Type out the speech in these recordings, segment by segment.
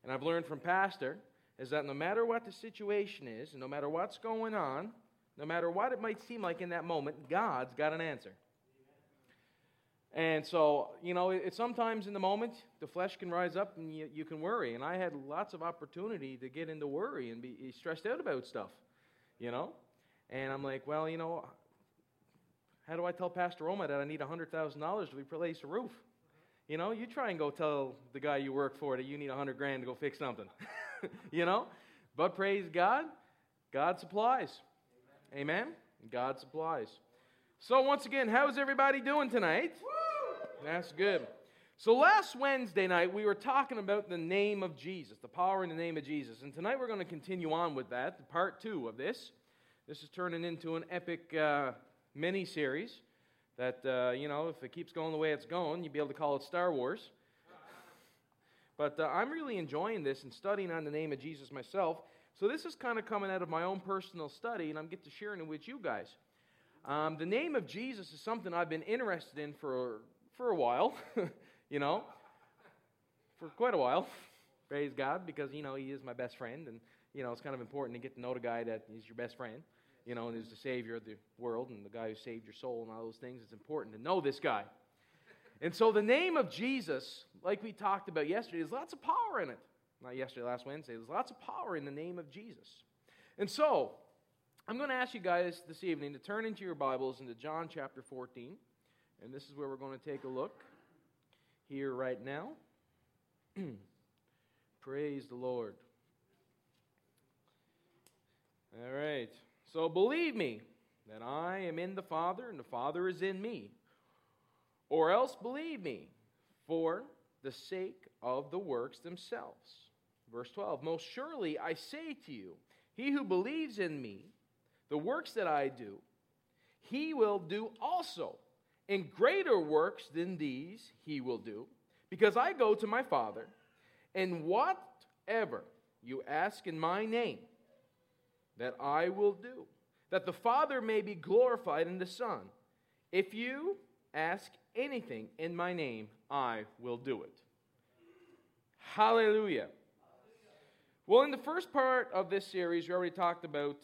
and I've learned from Pastor, is that no matter what the situation is, and no matter what's going on, no matter what it might seem like in that moment, God's got an answer. And so, it's sometimes in the moment, the flesh can rise up and you can worry. And I had lots of opportunity to get into worry and be stressed out about stuff, And I'm like, well, how do I tell Pastor Roma that I need $100,000 to replace a roof? You try and go tell the guy you work for that you need $100,000 to go fix something, But praise God, God supplies. Amen? God supplies. So once again, how's everybody doing tonight? That's good. So last Wednesday night, we were talking about the name of Jesus, the power in the name of Jesus. And tonight we're going to continue on with that, part 2 of this. This is turning into an epic mini-series that, if it keeps going the way it's going, you'll be able to call it Star Wars. But I'm really enjoying this and studying on the name of Jesus myself. So this is kind of coming out of my own personal study, and I'm getting to sharing it with you guys. The name of Jesus is something I've been interested in for a while, for quite a while. Praise God, because, he is my best friend, and, it's kind of important to get to know the guy that is your best friend, and is the Savior of the world, and the guy who saved your soul and all those things. It's important to know this guy. And so the name of Jesus, like we talked about yesterday, there's lots of power in it. Not yesterday, last Wednesday. There's lots of power in the name of Jesus. And so, I'm going to ask you guys this evening to turn into your Bibles into John chapter 14. And this is where we're going to take a look here right now. Praise the Lord. All right. So believe me that I am in the Father and the Father is in me. Or else believe me for the sake of the works themselves. Verse 12. Most surely I say to you, he who believes in me, the works that I do, he will do also. And greater works than these he will do, because I go to my Father, and whatever you ask in my name, that I will do, that the Father may be glorified in the Son. If you ask anything in my name, I will do it. Hallelujah. Well, in the first part of this series, we already talked about,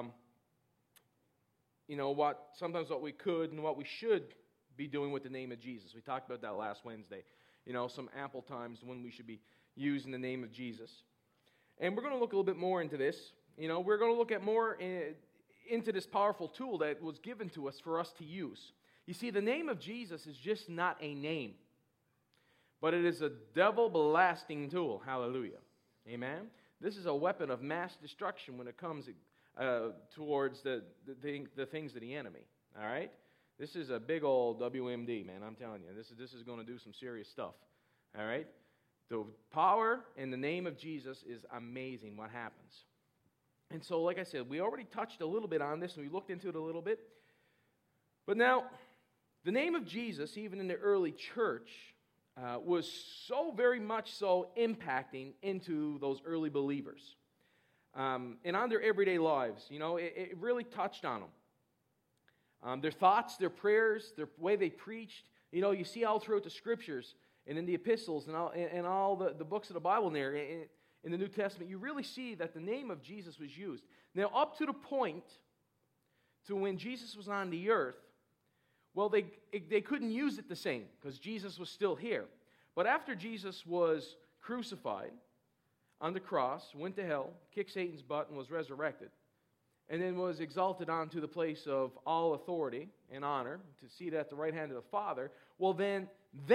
what we could and what we should be doing with the name of Jesus. We talked about that last Wednesday. Some ample times when we should be using the name of Jesus. And we're going to look a little bit more into this. We're going to look at more into this powerful tool that was given to us for us to use. You see, the name of Jesus is just not a name, but it is a devil-blasting tool. Hallelujah. Amen? This is a weapon of mass destruction when it comes towards the things of the enemy. All right? This is a big old WMD, man. I'm telling you. This is going to do some serious stuff. All right? The power in the name of Jesus is amazing what happens. And so, like I said, we already touched a little bit on this, and we looked into it a little bit. But now, the name of Jesus, even in the early church, was so very much so impacting into those early believers. And on their everyday lives, it really touched on them. Their thoughts, their prayers, the way they preached. You see all throughout the Scriptures and in the epistles and all the books of the Bible in there, in the New Testament, you really see that the name of Jesus was used. Now, up to the point to when Jesus was on the earth, well, they couldn't use it the same because Jesus was still here. But after Jesus was crucified on the cross, went to hell, kicked Satan's butt, and was resurrected, and then was exalted onto the place of all authority and honor to seat at the right hand of the Father, well, then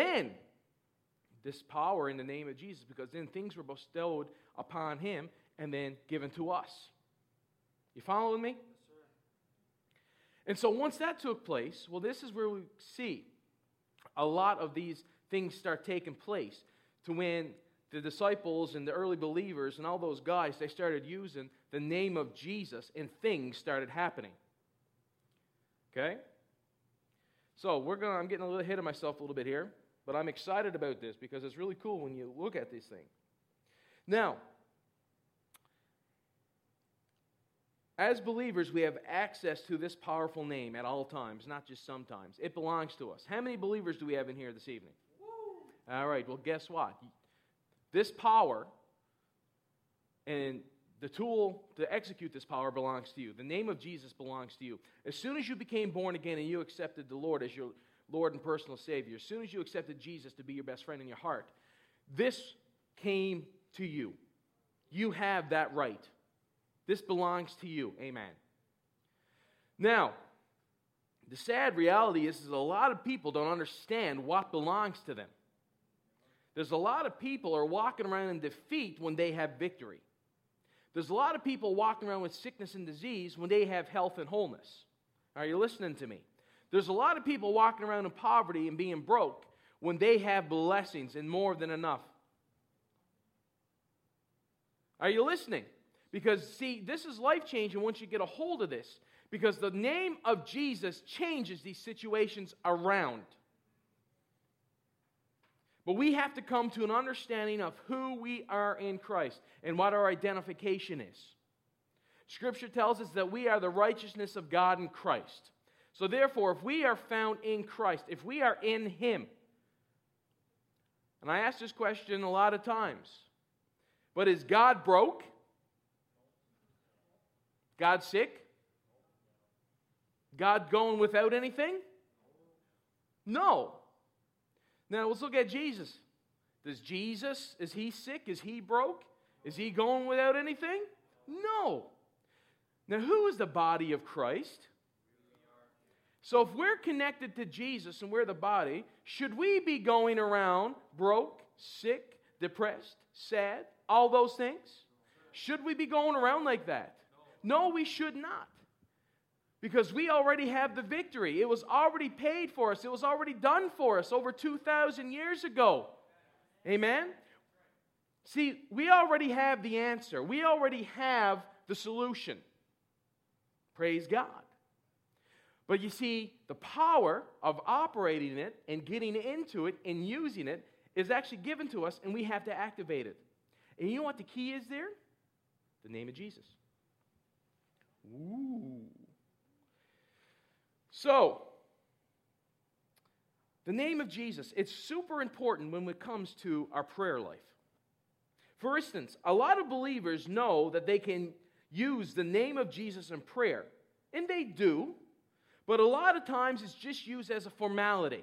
this power in the name of Jesus, because then things were bestowed upon him and then given to us. You following me? Yes, sir. And so once that took place, well, this is where we see a lot of these things start taking place, to when the disciples and the early believers and all those guys, they started using the name of Jesus and things started happening. Okay? So I'm getting a little ahead of myself a little bit here, but I'm excited about this because it's really cool when you look at this thing. Now, as believers, we have access to this powerful name at all times, not just sometimes. It belongs to us. How many believers do we have in here this evening? Woo! All right, well, guess what? This power And the tool to execute this power belongs to you. The name of Jesus belongs to you. As soon as you became born again and you accepted the Lord as your Lord and personal Savior, as soon as you accepted Jesus to be your best friend in your heart, this came to you. You have that right. This belongs to you. Amen. Now, the sad reality is a lot of people don't understand what belongs to them. There's a lot of people are walking around in defeat when they have victory. There's a lot of people walking around with sickness and disease when they have health and wholeness. Are you listening to me? There's a lot of people walking around in poverty and being broke when they have blessings and more than enough. Are you listening? Because, see, this is life-changing once you get a hold of this. Because the name of Jesus changes these situations around. But we have to come to an understanding of who we are in Christ and what our identification is. Scripture tells us that we are the righteousness of God in Christ. So therefore, if we are found in Christ, if we are in Him, and I ask this question a lot of times, but is God broke? God sick? God going without anything? No. Now, let's look at Jesus. Is He sick? Is He broke? Is He going without anything? No. Now, who is the body of Christ? So if we're connected to Jesus and we're the body, should we be going around broke, sick, depressed, sad, all those things? Should we be going around like that? No, we should not. Because we already have the victory. It was already paid for us. It was already done for us over 2,000 years ago. Amen? See, we already have the answer. We already have the solution. Praise God. But you see, the power of operating it and getting into it and using it is actually given to us, and we have to activate it. And you know what the key is there? The name of Jesus. Ooh. So, the name of Jesus, it's super important when it comes to our prayer life. For instance, a lot of believers know that they can use the name of Jesus in prayer, and they do, but a lot of times it's just used as a formality.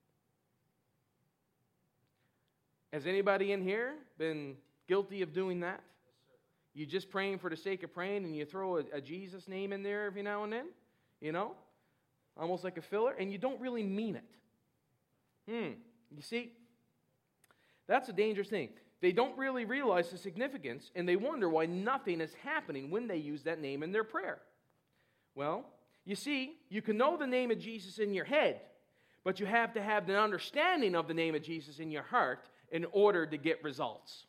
Has anybody in here been guilty of doing that? You're just praying for the sake of praying, and you throw a Jesus name in there every now and then, you know? Almost like a filler, and you don't really mean it. You see, that's a dangerous thing. They don't really realize the significance, and they wonder why nothing is happening when they use that name in their prayer. Well, you see, you can know the name of Jesus in your head, but you have to have the understanding of the name of Jesus in your heart in order to get results.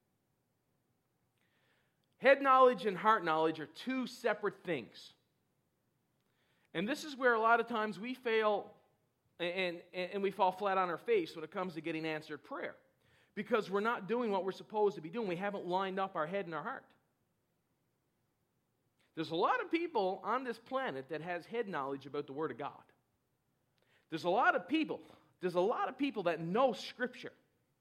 Head knowledge and heart knowledge are two separate things. And this is where a lot of times we fail and we fall flat on our face when it comes to getting answered prayer. Because we're not doing what we're supposed to be doing. We haven't lined up our head and our heart. There's a lot of people on this planet that has head knowledge about the Word of God. There's a lot of people that know Scripture.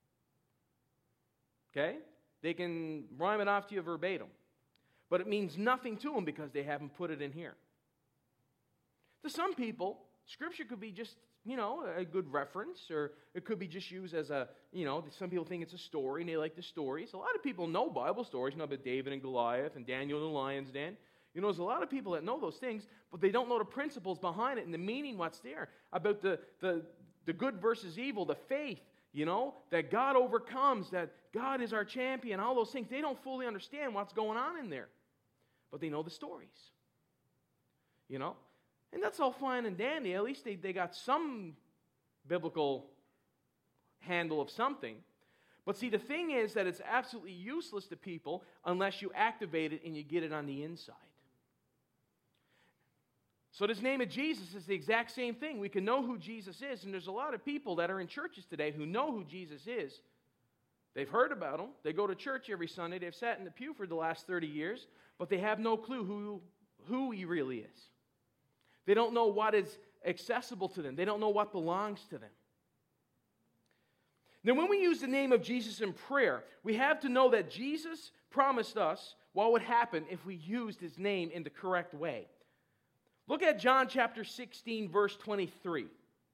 Okay? They can rhyme it off to you verbatim. But it means nothing to them because they haven't put it in here. To some people, Scripture could be just, a good reference, or it could be just used as a, some people think it's a story, and they like the stories. A lot of people know Bible stories, about David and Goliath and Daniel in the lion's den. There's a lot of people that know those things, but they don't know the principles behind it and the meaning, what's there, about the good versus evil, the faith, that God overcomes, that God is our champion, all those things. They don't fully understand what's going on in there, but they know the stories, And that's all fine and dandy. At least they got some biblical handle of something. But see, the thing is that it's absolutely useless to people unless you activate it and you get it on the inside. So this name of Jesus is the exact same thing. We can know who Jesus is, and there's a lot of people that are in churches today who know who Jesus is. They've heard about him. They go to church every Sunday. They've sat in the pew for the last 30 years, but they have no clue who he really is. They don't know what is accessible to them. They don't know what belongs to them. Now, when we use the name of Jesus in prayer, we have to know that Jesus promised us what would happen if we used his name in the correct way. Look at John chapter 16, verse 23.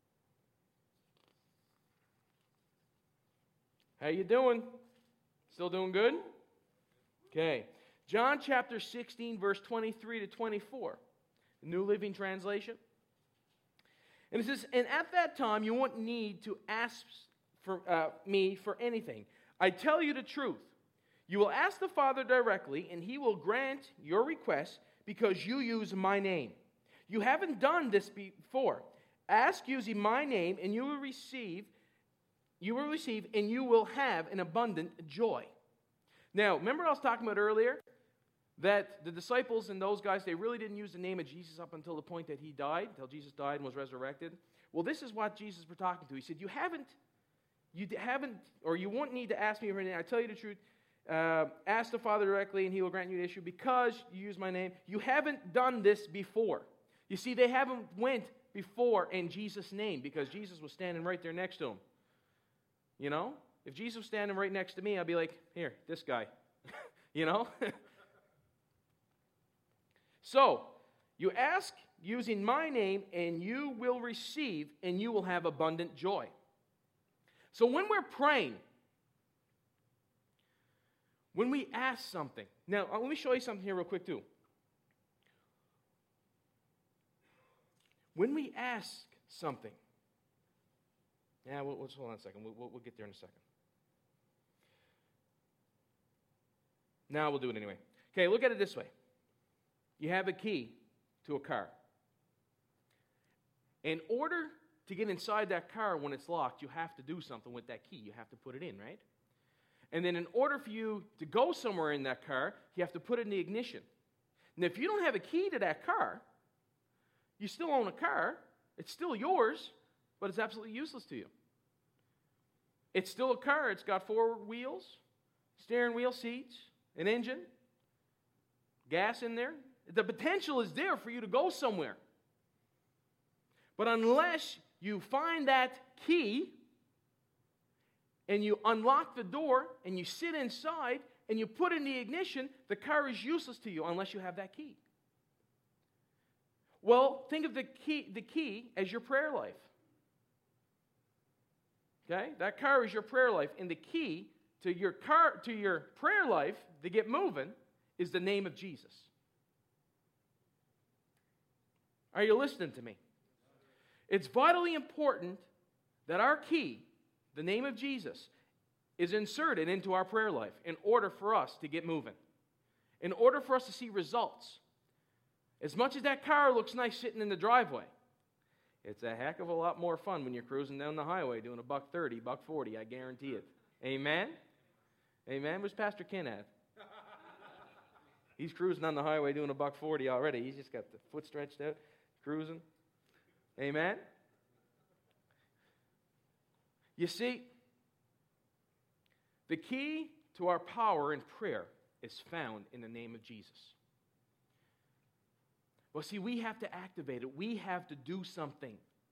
How you doing? Still doing good? Okay. John chapter 16, verse 23 to 24. The New Living Translation. And it says, "And at that time you won't need to ask me for anything. I tell you the truth. You will ask the Father directly, and he will grant your request because you use my name. You haven't done this before. Ask using my name, and you will receive, and you will have an abundant joy." Now, remember I was talking about earlier that the disciples and those guys, they really didn't use the name of Jesus up until the point that he died, until Jesus died and was resurrected. Well, this is what Jesus was talking to. He said, you haven't, or you won't need to ask me for anything. I tell you the truth. Ask the Father directly, and he will grant you the issue because you use my name. You haven't done this before. You see, they haven't went before in Jesus' name because Jesus was standing right there next to him. You know? If Jesus was standing right next to me, I'd be like, here, this guy. You know? So, you ask using my name, and you will receive, and you will have abundant joy. So when we're praying, when we ask something, now let me show you something here real quick too. When we ask something, let's hold on a second. We'll get there in a second. Now we'll do it anyway. Okay, look at it this way. You have a key to a car. In order to get inside that car when it's locked, you have to do something with that key. You have to put it in, right? And then in order for you to go somewhere in that car, you have to put it in the ignition. And if you don't have a key to that car, you still own a car. It's still yours, but it's absolutely useless to you. It's still a car. It's got 4 wheels, steering wheel, seats, an engine, gas in there. The potential is there for you to go somewhere. But unless you find that key and you unlock the door and you sit inside and you put in the ignition, the car is useless to you unless you have that key. Well, think of the key as your prayer life. Okay? That car is your prayer life, and the key to your prayer life to get moving is the name of Jesus. Are you listening to me? It's vitally important that our key, the name of Jesus, is inserted into our prayer life in order for us to get moving, in order for us to see results. As much as that car looks nice sitting in the driveway, it's a heck of a lot more fun when you're cruising down the highway doing $130, $140, I guarantee it. Amen? Amen? Where's Pastor Ken at? He's cruising on the highway doing $140 already. He's just got the foot stretched out, cruising. Amen? You see, the key to our power in prayer is found in the name of Jesus. Well, see, we have to activate it. We have to do something.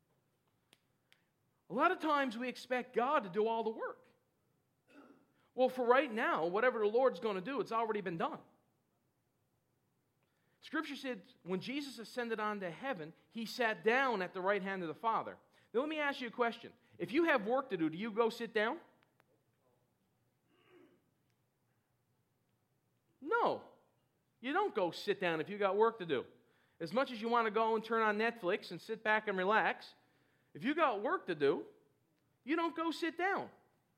A lot of times we expect God to do all the work. Well, for right now, whatever the Lord's going to do, it's already been done. Scripture said when Jesus ascended on to heaven, he sat down at the right hand of the Father. Now, let me ask you a question. If you have work to do you go sit down? No. You don't go sit down if you got work to do. As much as you want to go and turn on Netflix and sit back and relax, if you got work to do, you don't go sit down.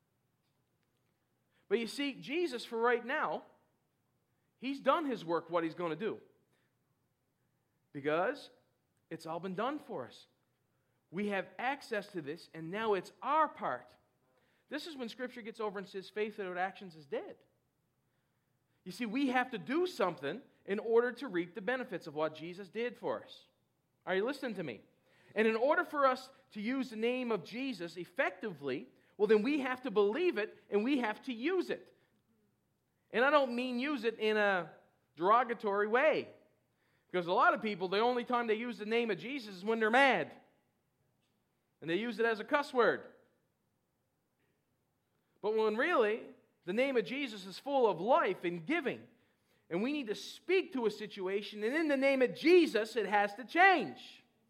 But you see, Jesus, for right now, he's done his work, what he's going to do. Because it's all been done for us. We have access to this, and now it's our part. This is when Scripture gets over and says faith without actions is dead. You see, we have to do something in order to reap the benefits of what Jesus did for us. Are you listening to me? And in order for us to use the name of Jesus effectively, well, then we have to believe it and we have to use it. And I don't mean use it in a derogatory way. Because a lot of people, the only time they use the name of Jesus is when they're mad. And they use it as a cuss word. But when really, the name of Jesus is full of life and giving. And we need to speak to a situation, and in the name of Jesus, it has to change.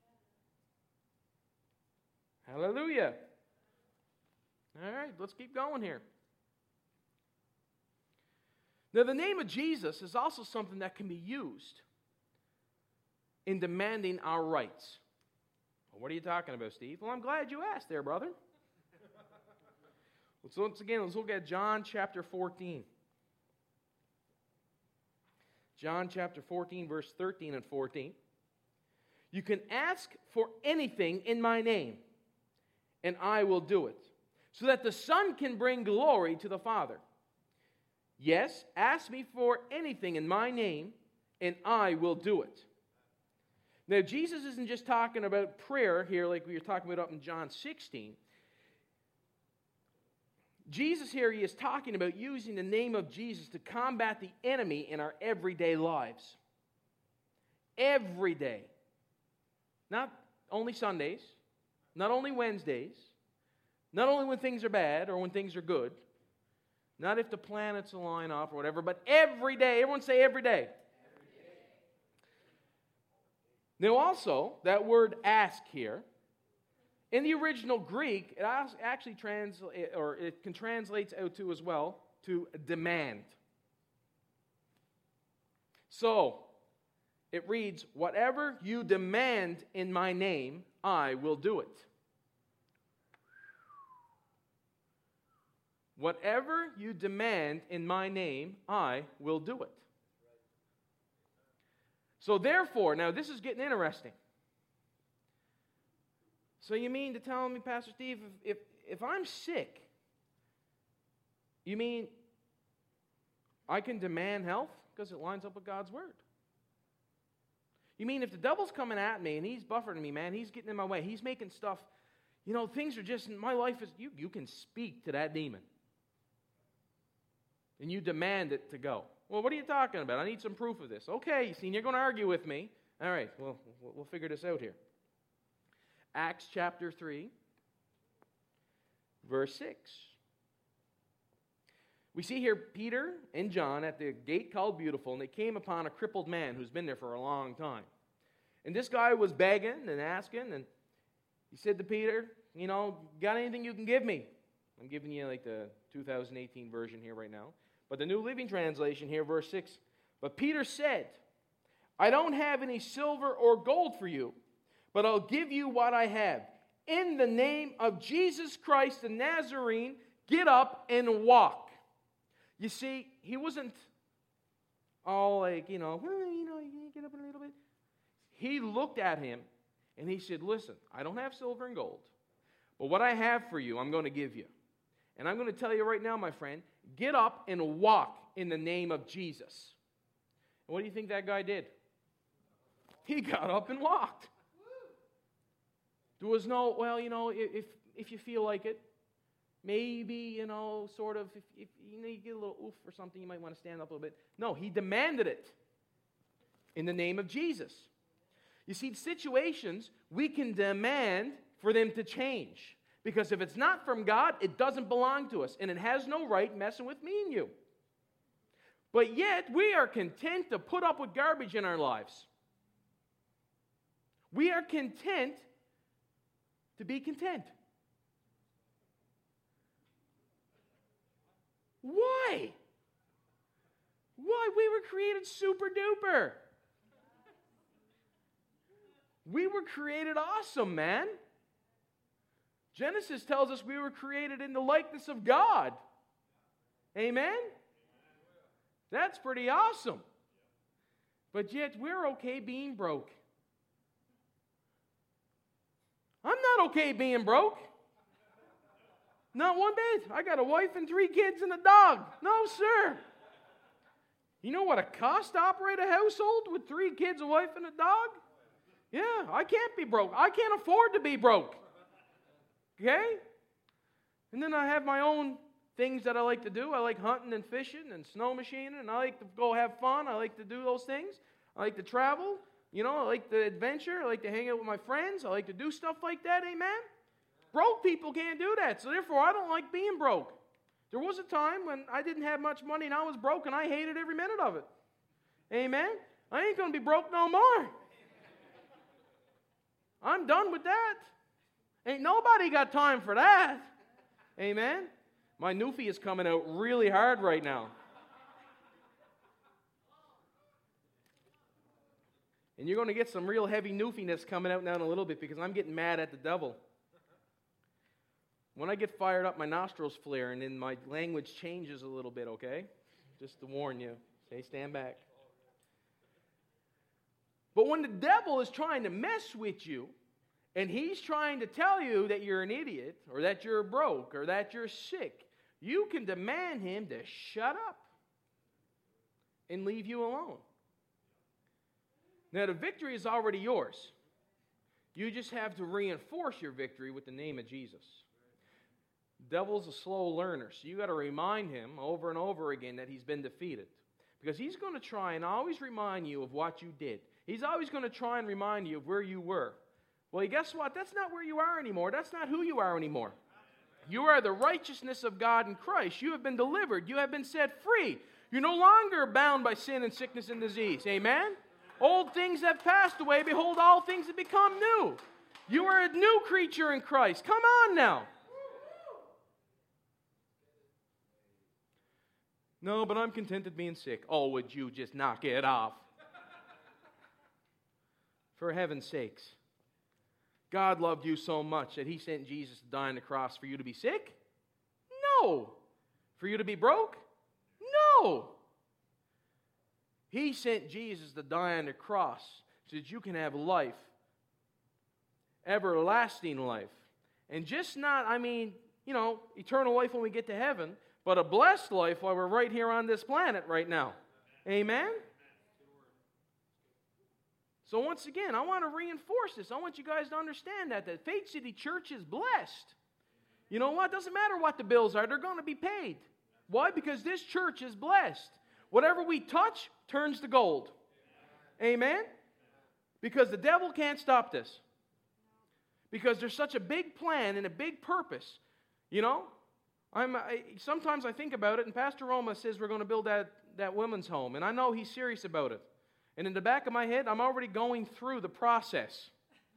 Hallelujah. All right, let's keep going here. Now, the name of Jesus is also something that can be used in demanding our rights. Well, what are you talking about, Steve? Well, I'm glad you asked there, brother. Let's look at John chapter 14. John chapter 14, verse 13 and 14. You can ask for anything in my name, and I will do it, so that the Son can bring glory to the Father. Yes, ask me for anything in my name, and I will do it. Now, Jesus isn't just talking about prayer here like we were talking about up in John 16. Jesus here, he is talking about using the name of Jesus to combat the enemy in our everyday lives. Every day. Not only Sundays, not only Wednesdays, not only when things are bad or when things are good, not if the planets align off or whatever, but every day. Everyone say every day. Every day. Now also, that word ask here, in the original Greek, it actually can translate out to as well to demand. So, it reads, whatever you demand in my name, I will do it. Whatever you demand in my name, I will do it. So therefore, now this is getting interesting. So you mean to tell me, Pastor Steve, if I'm sick, you mean I can demand health because it lines up with God's word? You mean if the devil's coming at me and he's buffering me, man, he's getting in my way, he's making stuff, things are just, my life is, you can speak to that demon. And you demand it to go. Well, what are you talking about? I need some proof of this. Okay, you're going to argue with me. All right, well, we'll figure this out here. Acts chapter 3, verse 6. We see here Peter and John at the gate called Beautiful, and they came upon a crippled man who's been there for a long time. And this guy was begging and asking, and he said to Peter, got anything you can give me? I'm giving you like the 2018 version here right now. But the New Living Translation here, verse 6. But Peter said, I don't have any silver or gold for you, but I'll give you what I have. In the name of Jesus Christ the Nazarene, get up and walk. You see, he wasn't all like, you get up a little bit. He looked at him and he said, listen, I don't have silver and gold, but what I have for you, I'm going to give you. And I'm going to tell you right now, my friend, get up and walk in the name of Jesus. And what do you think that guy did? He got up and walked. There was no, if you feel like it, maybe, sort of, if you get a little oof or something, you might want to stand up a little bit. No, he demanded it in the name of Jesus. You see, situations, we can demand for them to change. Because if it's not from God, it doesn't belong to us. And it has no right messing with me and you. But yet, we are content to put up with garbage in our lives. We are content to be content. Why? Why? We were created super duper. We were created awesome, man. Genesis tells us we were created in the likeness of God. Amen? That's pretty awesome. But yet we're okay being broke. I'm not okay being broke. Not one bit. I got a wife and 3 kids and a dog. No, sir. You know what it costs to operate a household with 3 kids, a wife, and a dog? Yeah, I can't be broke. I can't afford to be broke. Okay? And then I have my own things that I like to do. I like hunting and fishing and snow machining, and I like to go have fun. I like to do those things. I like to travel. I like the adventure. I like to hang out with my friends. I like to do stuff like that. Amen? Broke people can't do that. So therefore, I don't like being broke. There was a time when I didn't have much money and I was broke and I hated every minute of it. Amen? I ain't going to be broke no more. I'm done with that. Ain't nobody got time for that. Amen? My newfie is coming out really hard right now. And you're going to get some real heavy newfiness coming out now in a little bit because I'm getting mad at the devil. When I get fired up, my nostrils flare and then my language changes a little bit, okay? Just to warn you. Okay, stand back. But when the devil is trying to mess with you and he's trying to tell you that you're an idiot or that you're broke or that you're sick, you can demand him to shut up and leave you alone. Now, the victory is already yours. You just have to reinforce your victory with the name of Jesus. The devil's a slow learner, so you got to remind him over and over again that he's been defeated. Because he's going to try and always remind you of what you did. He's always going to try and remind you of where you were. Well, guess what? That's not where you are anymore. That's not who you are anymore. You are the righteousness of God in Christ. You have been delivered. You have been set free. You're no longer bound by sin and sickness and disease. Amen? Old things have passed away. Behold, all things have become new. You are a new creature in Christ. Come on now. No, but I'm contented being sick. Oh, would you just knock it off? For heaven's sakes. God loved you so much that he sent Jesus to die on the cross for you to be sick? No. For you to be broke? No. He sent Jesus to die on the cross so that you can have life, everlasting life. And just not, eternal life when we get to heaven, but a blessed life while we're right here on this planet right now. Amen? So once again, I want to reinforce this. I want you guys to understand that Faith City Church is blessed. You know what? It doesn't matter what the bills are. They're going to be paid. Why? Because this church is blessed. Whatever we touch turns to gold. Amen? Because the devil can't stop this. Because there's such a big plan and a big purpose. You know? Sometimes I think about it, and Pastor Roma says we're going to build that women's home. And I know he's serious about it. And in the back of my head, I'm already going through the process.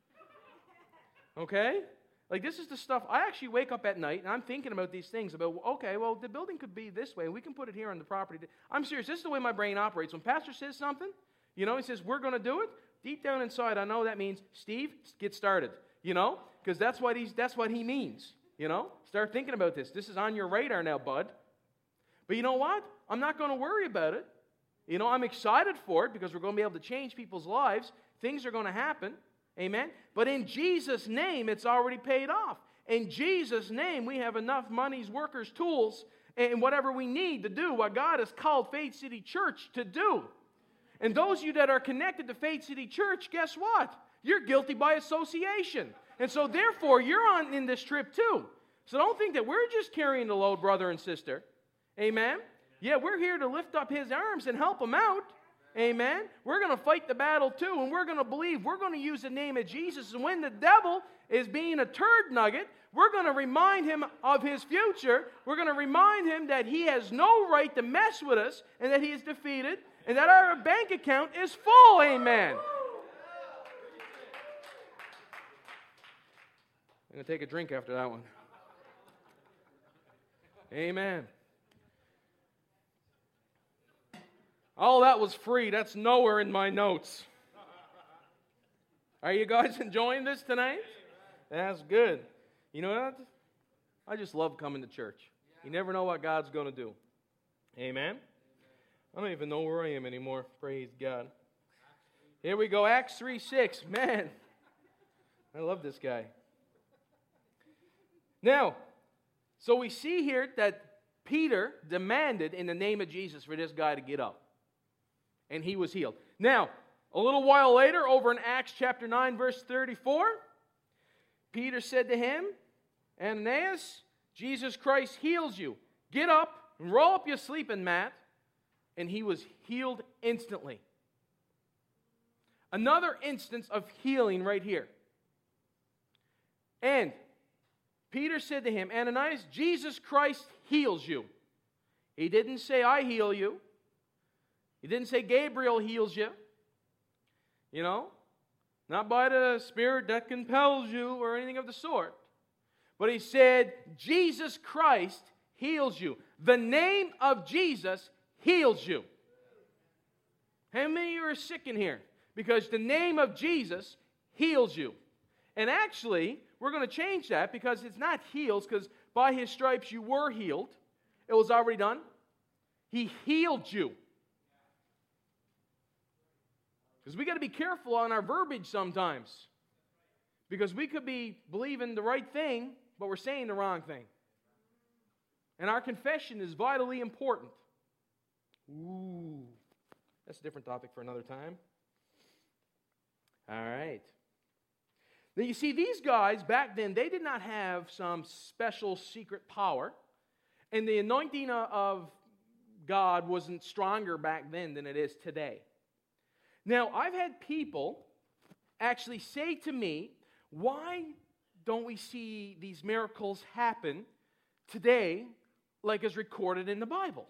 Okay? Like, this is the stuff, I actually wake up at night, and I'm thinking about these things, about, okay, well, the building could be this way, and we can put it here on the property. I'm serious. This is the way my brain operates. When Pastor says something, he says, we're going to do it, deep down inside, I know that means, Steve, get started, because that's what he means, Start thinking about this. This is on your radar now, bud. But you know what? I'm not going to worry about it. I'm excited for it because we're going to be able to change people's lives. Things are going to happen. Amen? But in Jesus' name, it's already paid off. In Jesus' name, we have enough monies, workers, tools, and whatever we need to do what God has called Faith City Church to do. And those of you that are connected to Faith City Church, guess what? You're guilty by association. And so therefore, you're in this trip too. So don't think that we're just carrying the load, brother and sister. Amen? Yeah, we're here to lift up his arms and help him out. Amen? We're going to fight the battle too, and we're going to believe. We're going to use the name of Jesus. And when the devil is being a turd nugget, we're going to remind him of his future. We're going to remind him that he has no right to mess with us and that he is defeated and that our bank account is full. Amen? I'm going to take a drink after that one. Amen. All that was free. That's nowhere in my notes. Are you guys enjoying this tonight? That's good. You know what? I just love coming to church. You never know what God's going to do. Amen? I don't even know where I am anymore. Praise God. Here we go. Acts 3:6. Man, I love this guy. Now, so we see here that Peter demanded in the name of Jesus for this guy to get up. And he was healed. Now, a little while later, over in Acts chapter 9, verse 34, Peter said to him, Ananias, Jesus Christ heals you. Get up and roll up your sleeping mat. And he was healed instantly. Another instance of healing right here. And Peter said to him, Ananias, Jesus Christ heals you. He didn't say, I heal you. He didn't say Gabriel heals you. You know? Not by the Spirit that compels you or anything of the sort. But he said, Jesus Christ heals you. The name of Jesus heals you. How many of you are sick in here? Because the name of Jesus heals you. And actually, we're going to change that because it's not heals, because by His stripes you were healed. It was already done. He healed you. Because we got to be careful on our verbiage sometimes. Because we could be believing the right thing, but we're saying the wrong thing. And our confession is vitally important. Ooh, that's a different topic for another time. All right. Now you see, these guys back then, they did not have some special secret power. And the anointing of God wasn't stronger back then than it is today. Now, I've had people actually say to me, why don't we see these miracles happen today like is recorded in the Bible?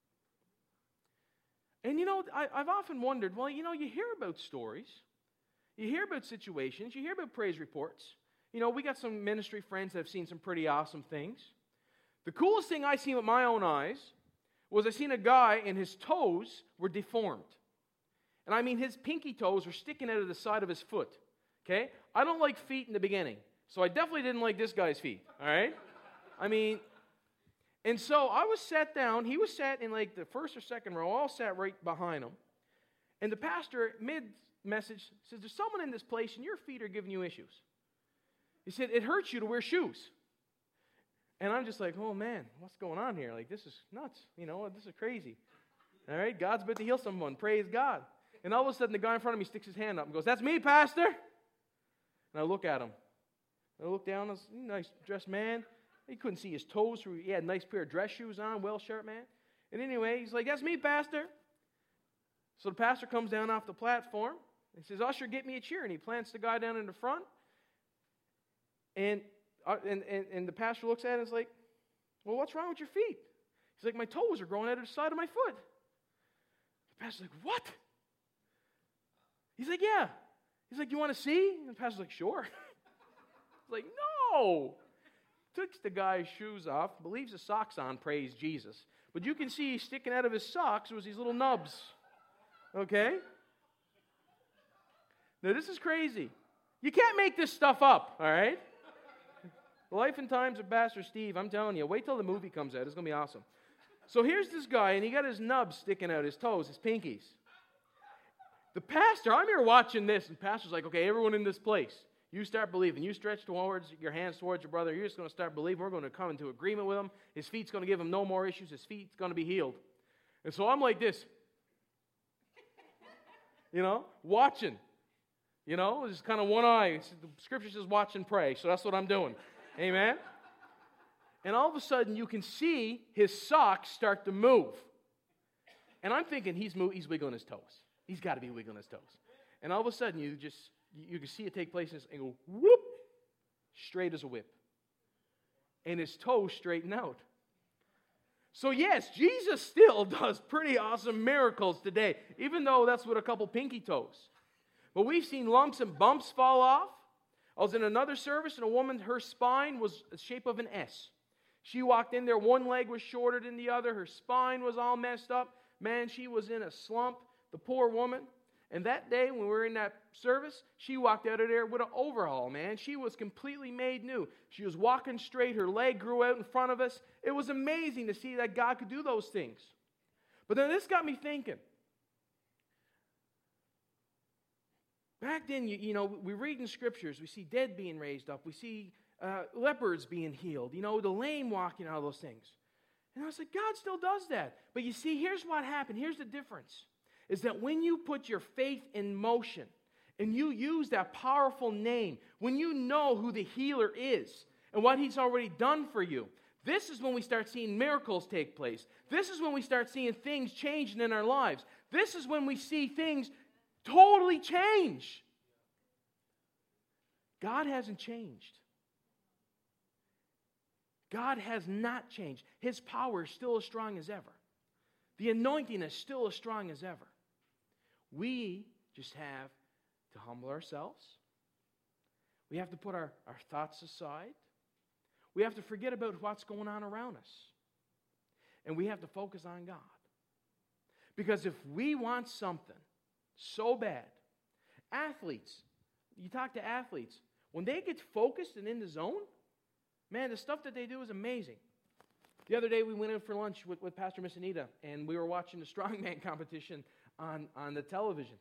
And you know, I've often wondered, well, you know, you hear about stories, you hear about situations, you hear about praise reports. You know, we got some ministry friends that have seen some pretty awesome things. The coolest thing I seen with my own eyes was I seen a guy and his toes were deformed. And I mean, his pinky toes were sticking out of the side of his foot. Okay? I don't like feet in the beginning. So I definitely didn't like this guy's feet. All right? I mean, and so I was sat down. He was sat in like the first or second row. All sat right behind him. And the pastor, mid-message, says, there's someone in this place and your feet are giving you issues. He said, it hurts you to wear shoes. And I'm just like, oh man, what's going on here? Like, this is nuts. You know, this is crazy. All right? God's about to heal someone. Praise God. And all of a sudden, the guy in front of me sticks his hand up and goes, that's me, Pastor. And I look at him. I look down, this nice dressed man. He couldn't see his toes. He had a nice pair of dress shoes on, well sharp man. And anyway, he's like, that's me, Pastor. So the pastor comes down off the platform and says, usher, get me a chair. And he plants the guy down in the front. And the pastor looks at it and is like, well, what's wrong with your feet? He's like, my toes are growing out of the side of my foot. The pastor's like, what? He's like, yeah. He's like, you want to see? And the pastor's like, sure. He's like, no. Takes the guy's shoes off, leaves his socks on, praise Jesus. But you can see sticking out of his socks was these little nubs. Okay? Now, this is crazy. You can't make this stuff up, all right? The Life and Times of Pastor Steve, I'm telling you, wait till the movie comes out. It's going to be awesome. So here's this guy, and he got his nubs sticking out, his toes, his pinkies. The pastor, I'm here watching this, and the pastor's like, okay, everyone in this place, you start believing. You stretch your hands towards your brother. You're just going to start believing. We're going to come into agreement with him. His feet's going to give him no more issues. His feet's going to be healed. And so I'm like this, you know, watching. You know, just kind of one eye. The scripture says watch and pray, so that's what I'm doing. Amen? And all of a sudden, you can see his socks start to move. And I'm thinking he's wiggling his toes. He's got to be wiggling his toes. And all of a sudden, you can see it take place and go, whoop, straight as a whip. And his toes straighten out. So yes, Jesus still does pretty awesome miracles today, even though that's with a couple pinky toes. But we've seen lumps and bumps fall off. I was in another service, and a woman, her spine was the shape of an S. She walked in there, one leg was shorter than the other, her spine was all messed up. Man, she was in a slump. The poor woman. And that day when we were in that service, she walked out of there with an overhaul, man. She was completely made new. She was walking straight. Her leg grew out in front of us. It was amazing to see that God could do those things. But then this got me thinking. Back then, you know, we read in scriptures, we see dead being raised up. We see lepers being healed. You know, the lame walking, all those things. And I was like, God still does that. But you see, here's what happened. Here's the difference. Is that when you put your faith in motion and you use that powerful name, when you know who the healer is and what he's already done for you, this is when we start seeing miracles take place. This is when we start seeing things changing in our lives. This is when we see things totally change. God hasn't changed. God has not changed. His power is still as strong as ever. The anointing is still as strong as ever. We just have to humble ourselves. We have to put our thoughts aside. We have to forget about what's going on around us. And we have to focus on God. Because if we want something so bad, athletes, you talk to athletes, when they get focused and in the zone, man, the stuff that they do is amazing. The other day we went in for lunch with Pastor Miss Anita, and we were watching the strongman competition on the television.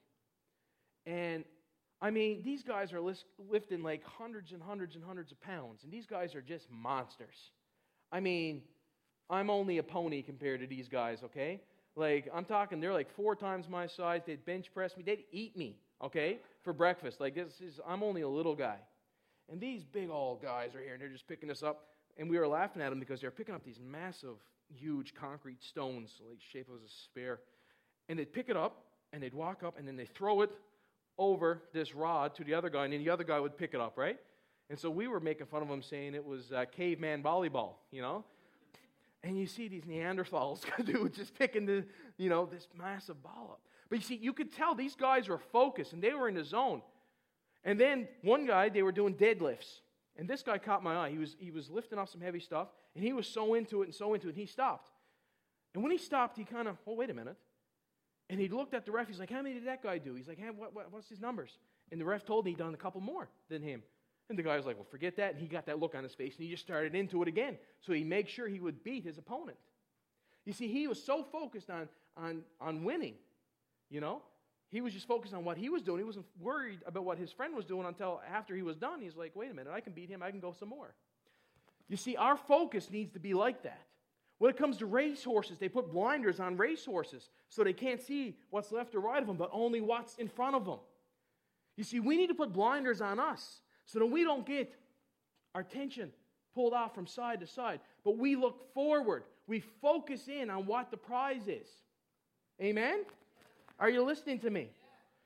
And I mean, these guys are lifting like hundreds and hundreds and hundreds of pounds, and these guys are just monsters. I mean, I'm only a pony compared to these guys, okay? Like, I'm talking, they're like 4 times my size. They'd bench press me. They'd eat me, okay, for breakfast. Like, I'm only a little guy. And these big old guys are here, and they're just picking us up. And we were laughing at them because they're picking up these massive, huge concrete stones, like shaped as a spear. And they'd pick it up, and they'd walk up, and then they throw it over this rod to the other guy, and then the other guy would pick it up, right? And so we were making fun of them, saying it was caveman volleyball, you know? And you see these Neanderthals just picking this massive ball up. But you see, you could tell these guys were focused, and they were in the zone. And then one guy, they were doing deadlifts. And this guy caught my eye. He was lifting off some heavy stuff, and he was so into it, and he stopped. And when he stopped, he kind of, oh, wait a minute. And he looked at the ref. He's like, how many did that guy do? He's like, hey, what's his numbers? And the ref told him he'd done a couple more than him. And the guy was like, well, forget that. And he got that look on his face, and he just started into it again. So he made sure he would beat his opponent. You see, he was so focused on winning, you know. He was just focused on what he was doing. He wasn't worried about what his friend was doing until after he was done. He's like, wait a minute, I can beat him. I can go some more. You see, our focus needs to be like that. When it comes to racehorses, they put blinders on racehorses so they can't see what's left or right of them, but only what's in front of them. You see, we need to put blinders on us so that we don't get our attention pulled off from side to side, but we look forward. We focus in on what the prize is. Amen? Are you listening to me?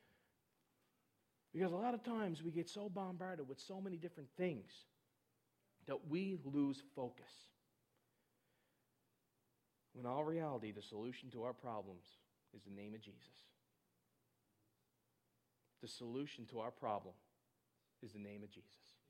Because a lot of times we get so bombarded with so many different things that we lose focus. When in all reality, the solution to our problems is the name of Jesus. The solution to our problem is the name of Jesus.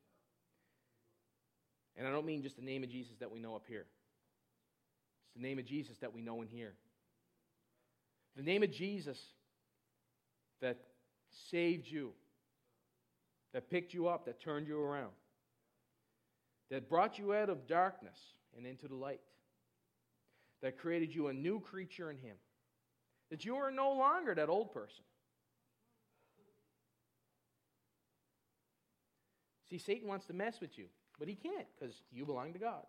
And I don't mean just the name of Jesus that we know up here. It's the name of Jesus that we know in here. The name of Jesus that saved you, that picked you up, that turned you around, that brought you out of darkness and into the light, that created you a new creature in Him, that you are no longer that old person. See, Satan wants to mess with you, but he can't because you belong to God.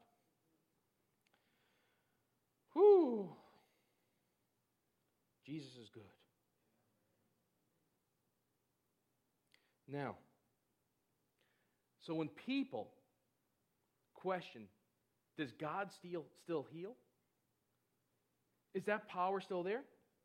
Whew. Jesus is good. Now, so when people question, does God still heal? Is that power still there?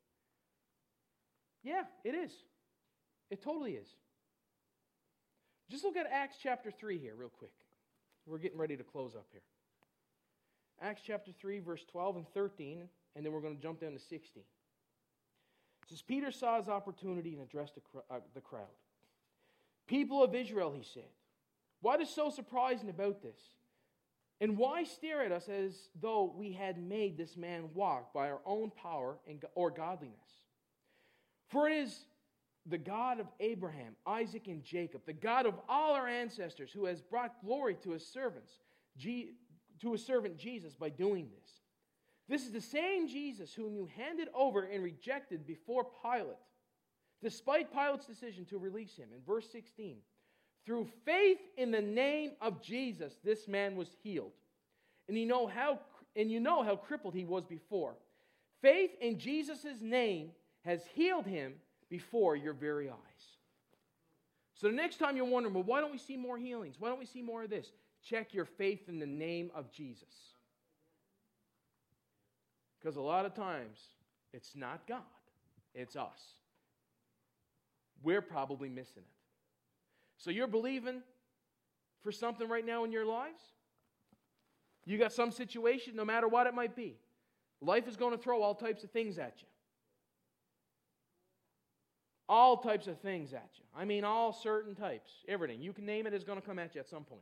Yeah, it is. It totally is. Just look at Acts chapter 3 here real quick. We're getting ready to close up here. Acts chapter 3, verse 12 and 13, and then we're going to jump down to 16. It says, Peter saw his opportunity and addressed the crowd. People of Israel, he said, what is so surprising about this? And why stare at us as though we had made this man walk by our own power or godliness? For it is the God of Abraham, Isaac, and Jacob, the God of all our ancestors, who has brought glory to his servant Jesus by doing this. This is the same Jesus whom you handed over and rejected before Pilate, despite Pilate's decision to release him. In verse 16, through faith in the name of Jesus, this man was healed. And you know how crippled he was before. Faith in Jesus' name has healed him before your very eyes. So the next time you're wondering, well, why don't we see more healings? Why don't we see more of this? Check your faith in the name of Jesus. Because a lot of times, it's not God. It's us. We're probably missing it. So you're believing for something right now in your lives? You got some situation, no matter what it might be. Life is going to throw all types of things at you. All types of things at you. I mean, all certain types. Everything. You can name it is going to come at you at some point.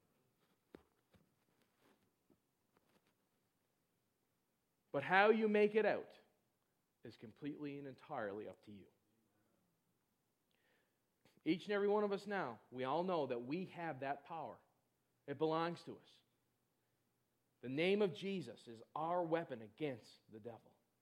But how you make it out is completely and entirely up to you. Each and every one of us now, we all know that we have that power. It belongs to us. The name of Jesus is our weapon against the devil.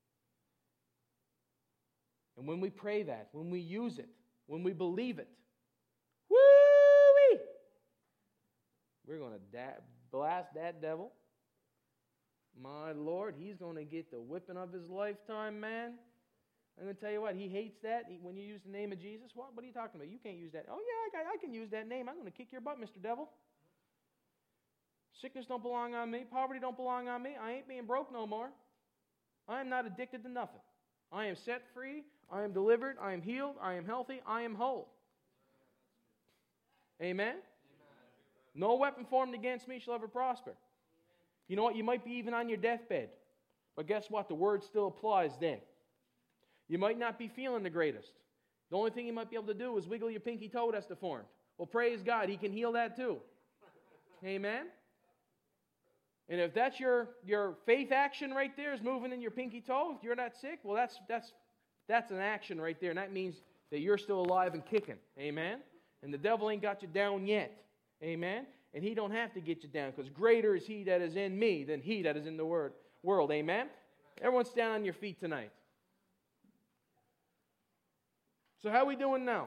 And when we pray that, when we use it, when we believe it, woo-wee, we're going to blast that devil. My Lord, he's going to get the whipping of his lifetime, man. I'm going to tell you what, he hates that. When you use the name of Jesus, what are you talking about? You can't use that. Oh, yeah, I can use that name. I'm going to kick your butt, Mr. Devil. Sickness don't belong on me. Poverty don't belong on me. I ain't being broke no more. I am not addicted to nothing. I am set free. I am delivered. I am healed. I am healthy. I am whole. Amen? No weapon formed against me shall ever prosper. You know what? You might be even on your deathbed. But guess what? The word still applies then. You might not be feeling the greatest. The only thing you might be able to do is wiggle your pinky toe that's deformed. Well, praise God, He can heal that too. Amen? And if that's your faith action right there is moving in your pinky toe, if you're not sick, well, that's an action right there. And that means that you're still alive and kicking. Amen? And the devil ain't got you down yet. Amen? And he don't have to get you down, because greater is He that is in me than he that is in the world. Amen? Everyone stand on your feet tonight. So how are we doing now?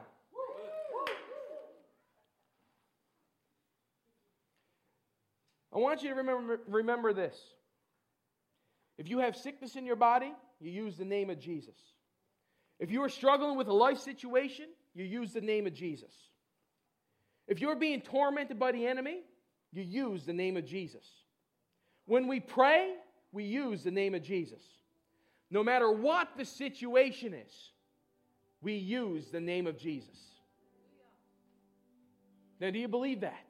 I want you to remember this. If you have sickness in your body, you use the name of Jesus. If you are struggling with a life situation, you use the name of Jesus. If you're being tormented by the enemy, you use the name of Jesus. When we pray, we use the name of Jesus. No matter what the situation is, we use the name of Jesus. Now, do you believe that?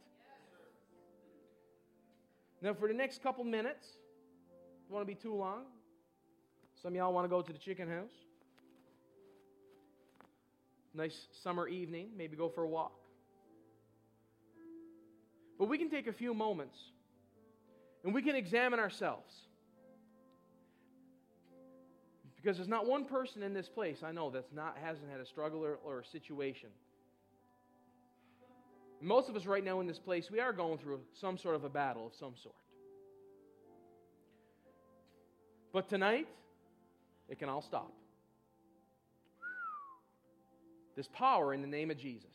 Now, for the next couple minutes, don't want to be too long. Some of y'all want to go to the chicken house. Nice summer evening, maybe go for a walk. But we can take a few moments and we can examine ourselves. Because there's not one person in this place I know hasn't had a struggle or a situation. Most of us right now in this place, we are going through some sort of a battle of some sort. But tonight, it can all stop. There's power in the name of Jesus.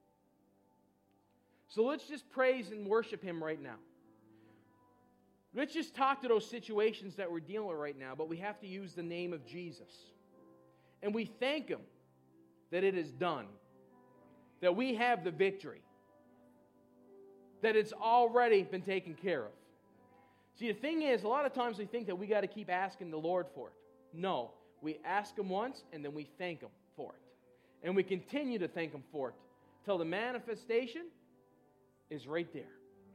So let's just praise and worship Him right now. Let's just talk to those situations that we're dealing with right now, but we have to use the name of Jesus. And we thank Him that it is done, that we have the victory, that it's already been taken care of. See, the thing is, a lot of times we think that we got to keep asking the Lord for it. No, we ask Him once and then we thank Him for it. And we continue to thank Him for it till the manifestation is right there.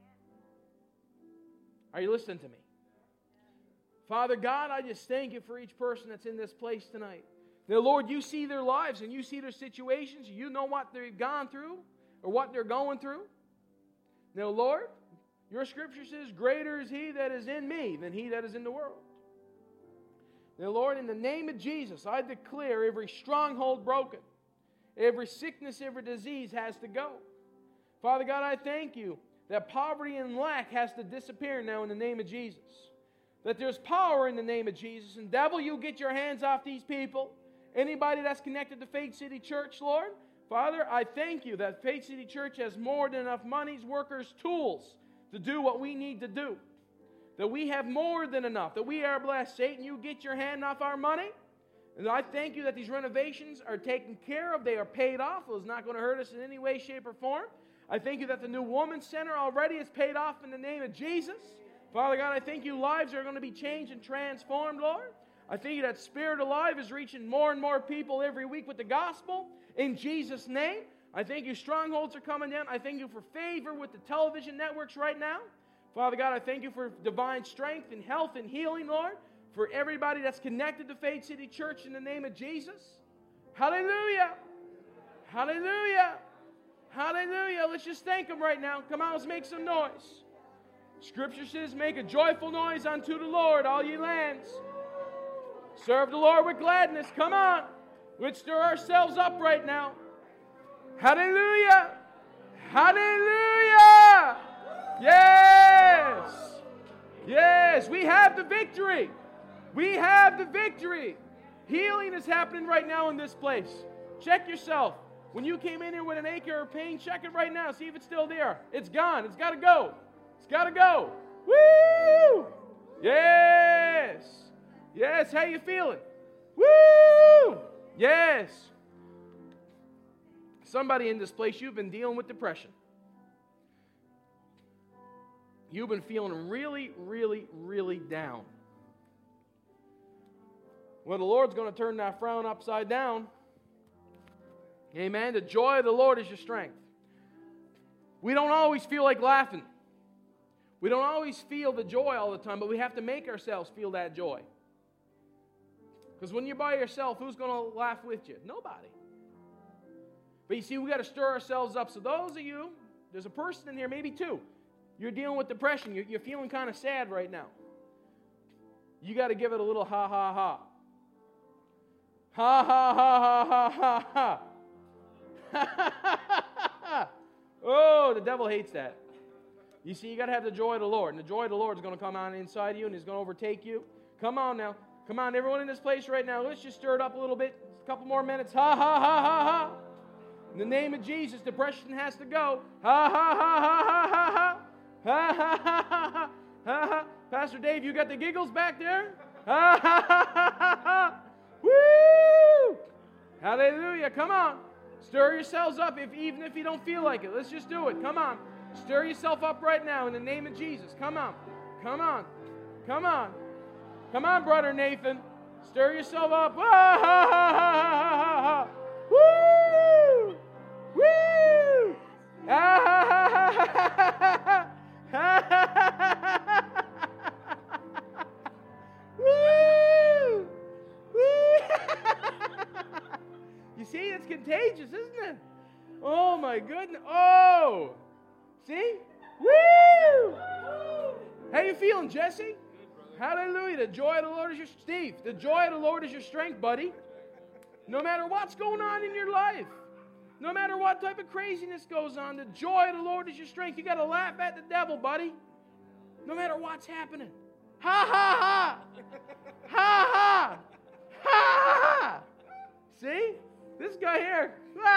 Are you listening to me? Father God, I just thank You for each person that's in this place tonight. Now, Lord, You see their lives and You see their situations. You know what they've gone through or what they're going through. Now, Lord, Your scripture says, greater is He that is in me than he that is in the world. Now, Lord, in the name of Jesus, I declare every stronghold broken. Every sickness, every disease has to go. Father God, I thank You that poverty and lack has to disappear now in the name of Jesus. That there's power in the name of Jesus. And devil, You get your hands off these people. Anybody that's connected to Faith City Church, Lord, Father, I thank You that Faith City Church has more than enough monies, workers, tools to do what we need to do. That we have more than enough. That we are blessed. Satan, You get your hand off our money. And I thank You that these renovations are taken care of. They are paid off. It was not going to hurt us in any way, shape, or form. I thank You that the new Women's Center already is paid off in the name of Jesus. Father God, I thank You lives are going to be changed and transformed, Lord. I thank You that Spirit Alive is reaching more and more people every week with the gospel. In Jesus' name, I thank You strongholds are coming down. I thank You for favor with the television networks right now. Father God, I thank you for divine strength and health and healing, Lord, for everybody that's connected to Faith City Church in the name of Jesus. Hallelujah. Hallelujah. Hallelujah. Let's just thank Him right now. Come on, let's make some noise. Scripture says, make a joyful noise unto the Lord, all ye lands. Serve the Lord with gladness. Come on. Let's stir ourselves up right now. Hallelujah. Hallelujah. Yes. Yes. We have the victory. We have the victory. Healing is happening right now in this place. Check yourself. When you came in here with an ache or pain, check it right now. See if it's still there. It's gone. It's got to go. It's got to go. Woo! Yes. Yes. How you feeling? Woo! Yes. Somebody in this place, you've been dealing with depression. You've been feeling really, really, really down. Well, the Lord's going to turn that frown upside down. Amen. The joy of the Lord is your strength. We don't always feel like laughing. We don't always feel the joy all the time, but we have to make ourselves feel that joy. Because when you're by yourself, who's going to laugh with you? Nobody. But you see, we got to stir ourselves up. So those of you, there's a person in here, maybe two, you're dealing with depression. You're feeling kind of sad right now. You got to give it a little ha, ha, ha. Ha, ha, ha, ha, ha, ha, ha. Oh, the devil hates that. You see, you got to have the joy of the Lord. And the joy of the Lord is going to come on inside you and it's going to overtake you. Come on now. Come on, everyone in this place right now. Let's just stir it up a little bit. A couple more minutes. Ha, ha, ha, ha, ha. In the name of Jesus, depression has to go. Ha, ha, ha, ha, ha, ha, ha. Ha, ha, ha, ha, ha, ha, ha. Pastor Dave, you got the giggles back there? Ha, ha, ha, ha, ha, ha. Woo! Hallelujah. Come on. Stir yourselves up even if you don't feel like it. Let's just do it. Come on. Stir yourself up right now in the name of Jesus. Come on. Come on. Come on. Come on, brother Nathan. Stir yourself up. Ah, ha, ha, ha, ha, ha. Woo! Woo! Ah, ha, ha, ha, ha, ha. Ha, ha, ha, ha. Woo! You see, it's contagious, isn't it? Oh, my goodness. Oh! See? Woo! How you feeling, Jesse? Hallelujah. The joy of the Lord is your... Steve, the joy of the Lord is your strength, buddy. No matter what's going on in your life, no matter what type of craziness goes on, the joy of the Lord is your strength. You got to laugh at the devil, buddy. No matter what's happening. Ha, ha, ha! Ha, ha! Ha, ha! See? This guy here.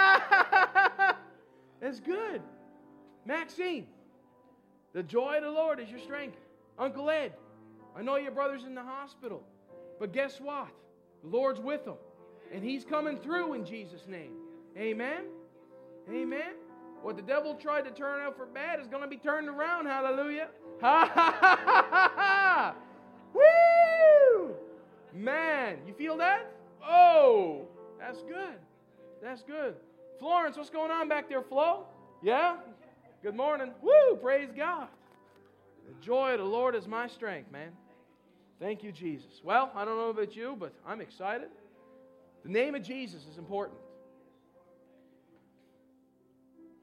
That's good. Maxine, the joy of the Lord is your strength. Uncle Ed, I know your brother's in the hospital, but guess what? The Lord's with him, and He's coming through in Jesus' name. Amen? Amen? What the devil tried to turn out for bad is going to be turned around. Hallelujah. Ha, ha, ha, ha, ha, ha. Woo! Man, you feel that? Oh, that's good. That's good. Florence, what's going on back there, Flo? Yeah? Good morning. Woo! Praise God. The joy of the Lord is my strength, man. Thank you, Jesus. Well, I don't know about you, but I'm excited. The name of Jesus is important.